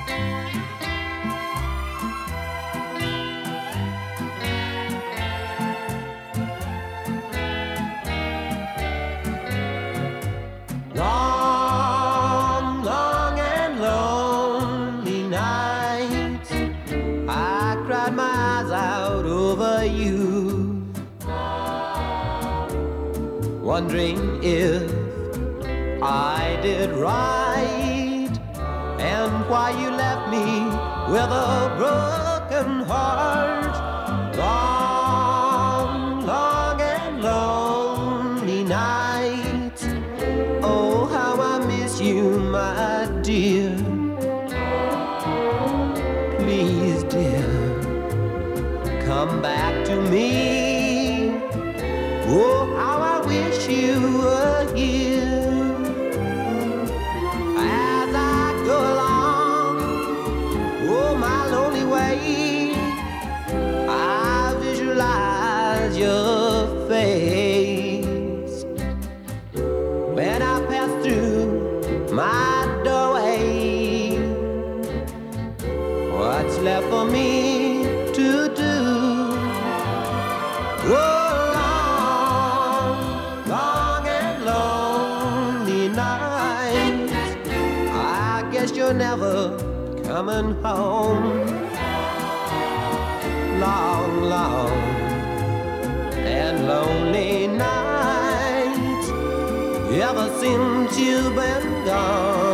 Long, long and lonely nights, I cried my eyes out over you, wondering if I did right and why you left me with a broken heart. Long, long and lonely nights, oh how I miss you, my dear. Please, dear, come back to me. Oh, how I wish you were here. As I go along, oh, my lonely way, I visualize your face. When I pass through my doorway, what's left for me to do? Oh, you're never coming home. Long, long and lonely nights ever since you've been gone.